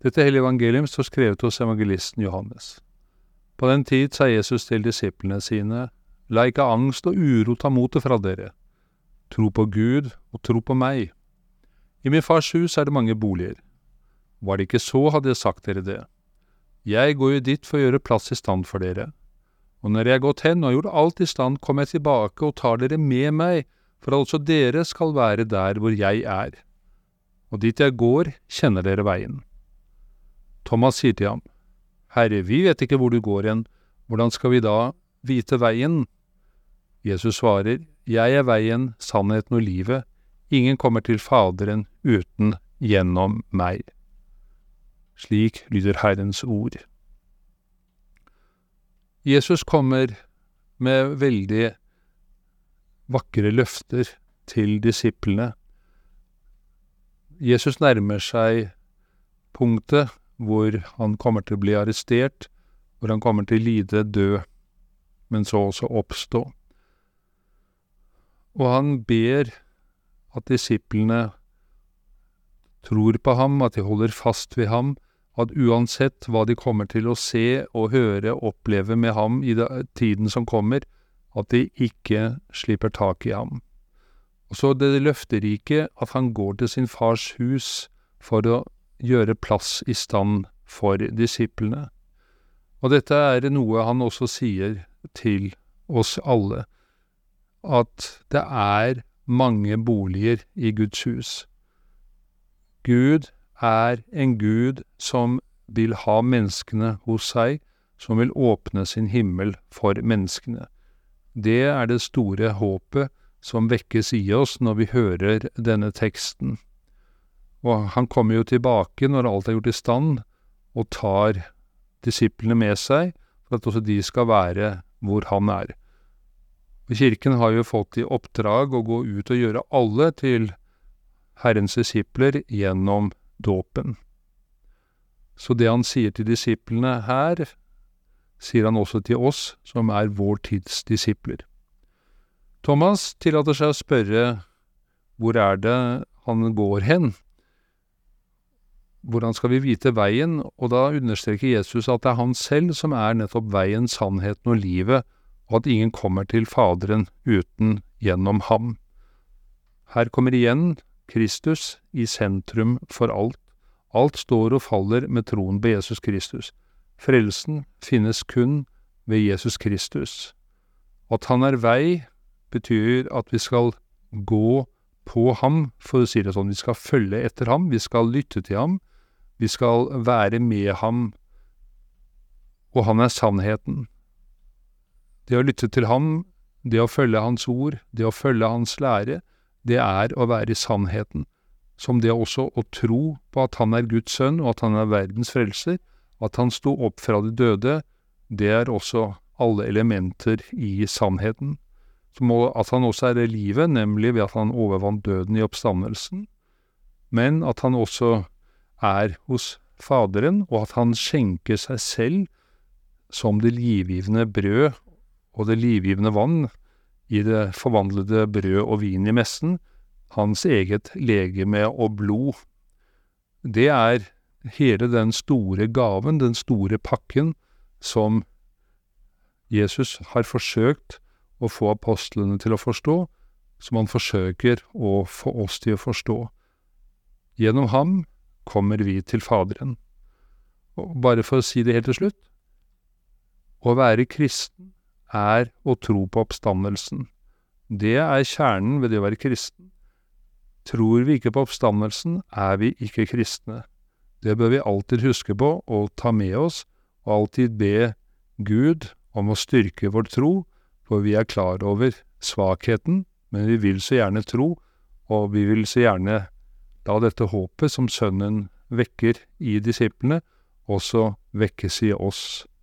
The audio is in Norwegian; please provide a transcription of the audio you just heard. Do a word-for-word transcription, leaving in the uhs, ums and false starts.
Dette hele evangelium står skrevet hos evangelisten Johannes. På den tid sa Jesus til disiplene sine, «La ikke angst og uro ta motet fra dere. Tro på Gud og tro på meg. I min fars hus er det mange boliger. Var det ikke så, hadde jeg sagt dere det. Jeg går jo dit for å gjøre plass i stand for dere. Og når jeg er gått hen og har gjort alt i stand, kommer jeg tilbake og tar dere med meg, for at også dere skal være der hvor jeg er. Og dit jeg går, kjenner dere veien.» Thomas sier til ham, «Herre, vi vet ikke hvor du går hen. Hvordan skal vi da vite veien?» Jesus svarer, «Jeg er veien, sannheten og livet. Ingen kommer til Faderen uten gjennom meg.» Slik lyder Herrens ord. Jesus kommer med veldig vakre løfter til disiplene. Jesus nærmer seg punktet hvor han kommer til å bli arrestert, hvor han kommer til å lide dø, men så også oppstå. Og han ber at disiplene tror på ham, at de holder fast ved ham, at uansett hva de kommer til å se og høre og oppleve med ham i tiden som kommer, at de ikke slipper tak i ham. Og så det løfterike at han går til sin fars hus for å gjøre plass i stand for disiplene. Og dette er noe han også sier til oss alle, at det er mange boliger i Guds hus. Gud er en Gud som vil ha menneskene hos seg, som vil åpne sin himmel for menneskene. Det er det store håpet som vekkes i oss når vi hører denne teksten. Og han kommer jo tilbake når alt er gjort i stand, og tar disiplene med seg, for at også de skal være hvor han er. Og kirken har jo fått i oppdrag å gå ut og gjøre alle til Herrens disipler gjennom dåpen. Så det han sier til disiplene her, sier han også til oss, som er vår tids disipler. Thomas tillater seg å spørre, hvor er det han går hen? Hvordan skal vi vite veien? Og da understreker Jesus at det er han selv som er nettopp veien, sannheten og livet, og at ingen kommer til Faderen uten gjennom ham. Her kommer igjen Kristus i sentrum for alt. Alt står og faller med troen på Jesus Kristus. Frelsen finnes kun ved Jesus Kristus. At han er vei, betyr at vi skal gå på ham, for å si det sånn. Vi skal følge etter ham, vi skal lytte til ham, vi skal være med ham, og han er sannheten. Det å lytte til ham, det å følge hans ord, det å følge hans lære, det er å være i sannheten. Som det også å tro på at han er Guds sønn, og at han er verdens frelser, at han sto opp fra de døde, det er også alle elementer i sannheten. Som at han også er i livet, nemlig ved at han overvant døden i oppstandelsen, men at han også er hos Faderen, og at han skjenker seg selv som det livgivende brød og det livgivende vann i det forvandlede brød og vin i messen, hans eget legeme og blod. Det er hele den store gaven, den store pakken, som Jesus har forsøkt å få apostlene til å forstå, som han forsøker å få oss til å forstå. Gjennom ham kommer vi til Faderen. Og bare for å si det helt til slutt, å være kristen er å tro på oppstandelsen. Det er kjernen ved det å være kristen. Tror vi ikke på oppstandelsen, er vi ikke kristne. Det bør vi alltid huske på og ta med oss, og alltid be Gud om å styrke vår tro, for vi er klar over svakheten, men vi vil så gjerne tro, og vi vil så gjerne la dette håpet som Sønnen vekker i disiplene, også vekkes i oss.